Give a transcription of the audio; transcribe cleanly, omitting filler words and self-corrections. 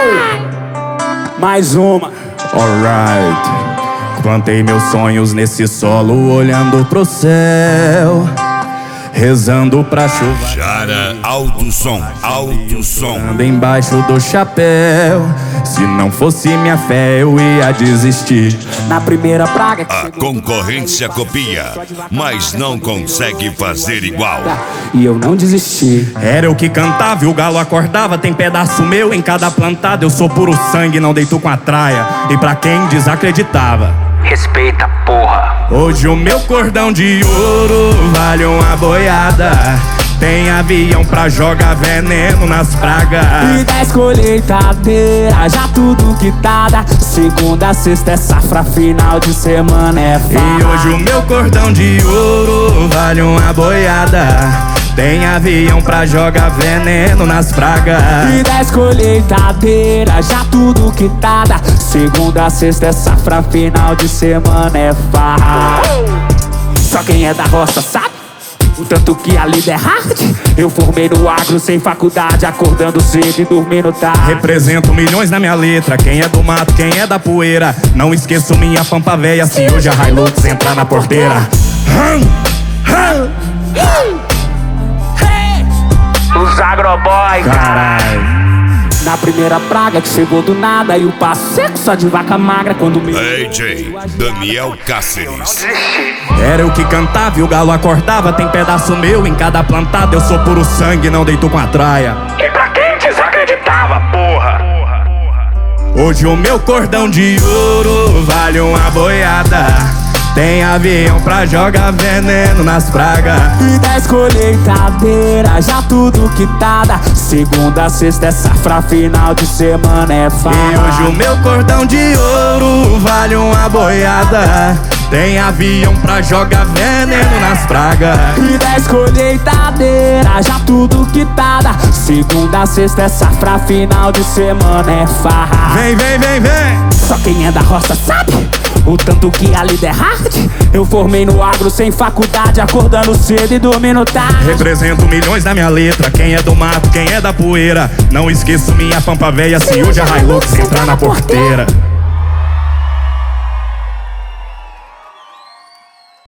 Mais uma. Alright. Plantei meus sonhos nesse solo, olhando pro céu, rezando pra chuva. Jara, alto som, alto som. Anda embaixo do chapéu. Se não fosse minha fé, eu ia desistir. Na primeira praga que A concorrência copia, mas não consegue fazer igual. e eu não desisti. Era eu que cantava e o galo acordava. Tem pedaço meu em cada plantada. Eu sou puro sangue, não deito com a traia. E pra quem desacreditava, respeita, porra. hoje o meu cordão de ouro vale uma boiada. Tem avião pra jogar veneno nas pragas. E 10 colheitadeiras, já tudo quitada. Segunda, sexta é safra, final de semana é farra. E hoje o meu cordão de ouro vale uma boiada. Tem avião pra jogar veneno nas pragas. E 10 colheitadeiras, já tudo quitada. Segunda, sexta é safra, final de semana é farra. Só quem é da roça sabe o tanto que a lida é hard. Eu formei no agro sem faculdade, acordando cedo e dormindo tarde. Represento milhões na minha letra. Quem é do mato, quem é da poeira. Não esqueço minha pampa véia. Se hoje a Hilux entrar na porteira. Os agroboys. Caralho. Na primeira praga que chegou do nada e o passo seco só de vaca magra. Quando me AJ, Daniel Cáceres. Era eu que cantava e o galo acordava. Tem pedaço meu em cada plantada. Eu sou puro sangue, não deito com a traia. E pra quem desacreditava, porra. Hoje o meu cordão de ouro vale uma boiada. Tem avião pra jogar veneno nas pragas. E 10 colheitadeiras, já tudo quitada. Segunda, sexta é safra, final de semana é farra. E hoje o meu cordão de ouro vale uma boiada. Tem avião pra jogar veneno nas pragas. E 10 colheitadeiras, já tudo quitada. Segunda, sexta é safra, final de semana é farra. Vem, vem, vem, vem. Só quem é da roça sabe o tanto que a lida é hard. Eu formei no agro sem faculdade, acordando cedo e dormindo tarde. Represento milhões na minha letra. Quem é do mato, quem é da poeira. Não esqueço minha pampa véia. Se hoje a Hilux entrar na porteira.